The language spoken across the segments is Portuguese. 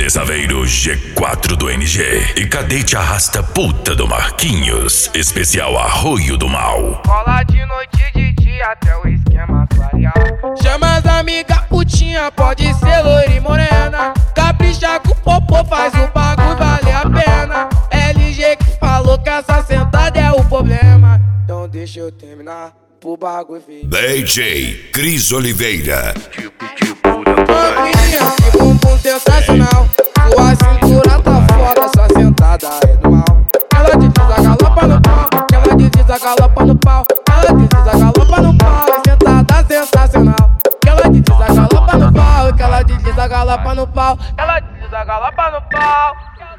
DJ Saveiro G4 do NG e Cadete Arrasta Puta do Marquinhos. Especial Arroio do Mal. Rola de noite e de dia até o esquema clarear. Chama as amigas putinha, pode ser loira e morena. Capricha com o popô, faz o bagulho valer a pena. LG que falou que essa sentada é o problema. Então deixa eu terminar pro bagulho vir. DJ Cris Oliveira. Maminha, que bumbum sensacional. Sua cintura tá foda, sua sentada é do mal. Ela desliza, galopa no pau. Ela desliza, galopa no pau. Ela desliza, galopa no pau. Sentada sensacional. Ela desliza, galopa no pau. Ela desliza, galopa no pau. Ela desliza, galopa no pau.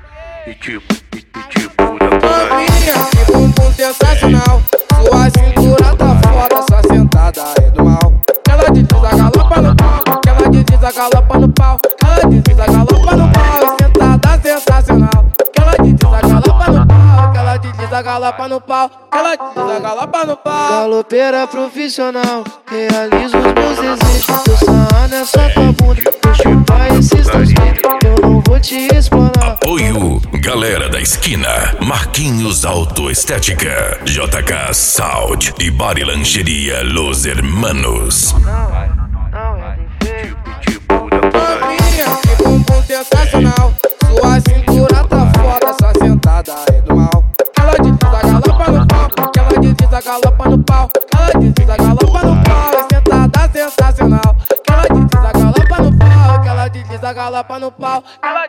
Maminha, que bumbum sensacional. Sua cintura tá foda, sua sentada é do mal. Ela desliza, galopa no pau. Ela desliza, galopa no pau. Ela desliza, galopa no pau. Sentada sensacional. Ela desliza, galopa no pau. Ela desliza, galopa no pau. Ela desliza, galopa no pau. Galopeira profissional, realiza os meus desejos. Teu sarrano é só tua bunda. Vou chupar esses teus peitos, eu não vou te explanar. Apoio Galera da Esquina, Marquinhos Autoestética, JK Sound e Body Lancheria Los Hermanos. Maminha, que bumbum sensacional. Sua cintura tá foda, sua sentada é do mal. Ela desliza, galopa no pau. Ela desliza, galopa no pau. Ela desliza, galopa no pau. Sentada sensacional. Ela desliza, galopa no pau. Ela desliza, galopa no pau. Ela